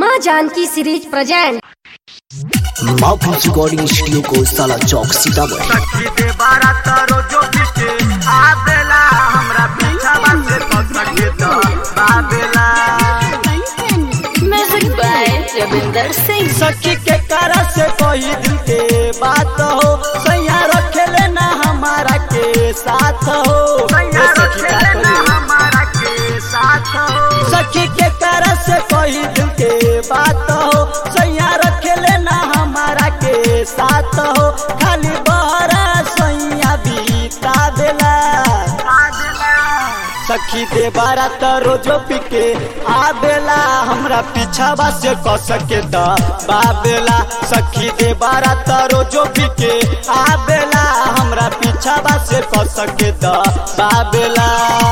माँ Janki series present. माफी recording studio को साला चौक सीतामढ़ी। सखी दे बारात रोजो पीछे आबेला हमरा पीछा बाटे पकड़ तो बाबेला म्यूजिक बाय रविंदर सिंह। सखी के cara से कोई दिल के बात हो सैया रखे लेना हमारा के साथ हो सैया रखे लेना हमारा के साथ हो। सखी के cara से कोई दिल के बात हो सैया रखे लेना हमारा के साथ हो खाली बहरा सैया बीता देला। सखी दे बारात रोजो पीके आबेला हमरा पीछावा से क सके द बाबेला। सखी दे बारात रोजो पीके आबेला हमरा पीछावा से क सके द बाबेला।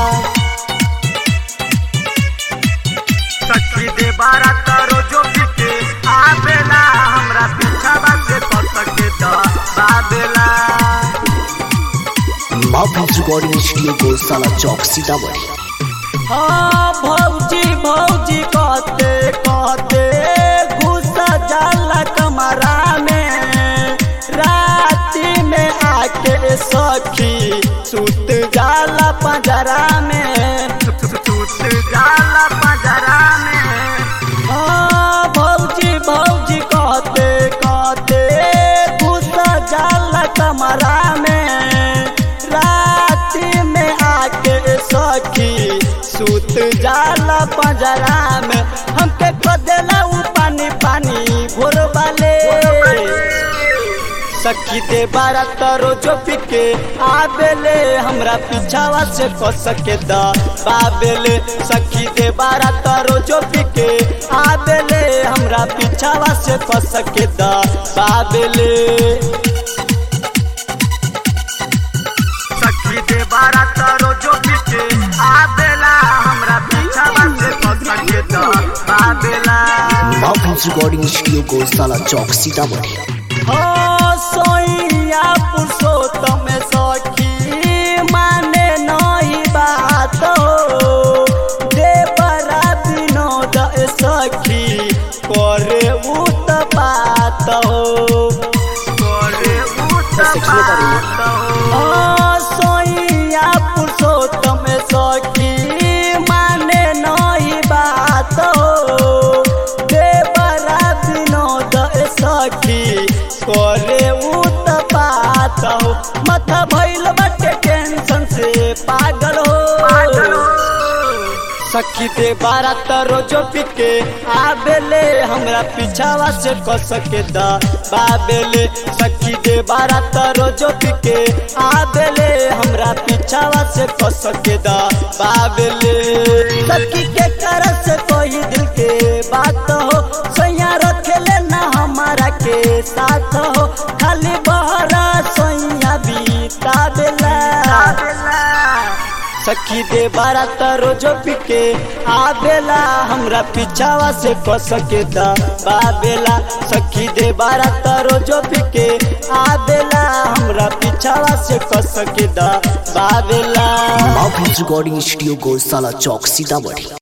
सखी दे बारात रोजो पीके आबेला हमरा पीछावा से क सके द बाबेला। माफी रिकॉर्डिंग स्टूडियो को साला चौक सीतामढ़ी। हाँ भौजी भौजी कहते कहते घुसा जाला कमरा में राती में आके सखी सुत जाला पंजरा में सुत जाला पंजरा में। हाँ भौजी भौजी कहते कहते घुसा जाला कमरा में राती में आके सखी सूत जाला पंजरा में हमके कदेला उ पानी पानी भोर वाले। सखी दे बारात रोजो पीके आबेले हमरा पीछावा से क सके द बाबेले। सखी दे बारात रोजो पीके आबेले हमरा पीछावा से क सके द बाबेले। सखी दे बारात रोजो पीछे आबेला हमरा पीछावा से क सके द बाबेला। माफी रिकॉर्डिंग स्टूडियो को साला चौक सीतामढ़ी। हो सोइया पुरुषोत्तम सखी माने नहीं बात हो देवरा विनोद सखी करे उत बात हो करे उत बात हो। सोइया पुरुषोत्तम सखी माने नहीं बात हो देवरा विनोद सखी करे उत बात हो। माथा भइल बाटे टेंशन से पागल हो। सखी दे बारात रोजो पीके आबेले हमरा पीछावा से क सके द बाबेले। सखी दे बारात रोजो पीके आबेले हमरा पीछावा से क सके द बाबेले। सखी के cara से कोई दिल के बात हो सैया रखे लेना हमारा के साथ हो खाली बहरा सैया बीता देला। सखी दे बारात रोजो पीके आबेला हमरा पीछावा से क सके द बाबेला। सखी दे बारात रोजो पीके आबेला हमरा पीछावा से क सके द बाबेला। माफी रिकॉर्डिंग स्टूडियो को साला चौक सीतामढ़ी।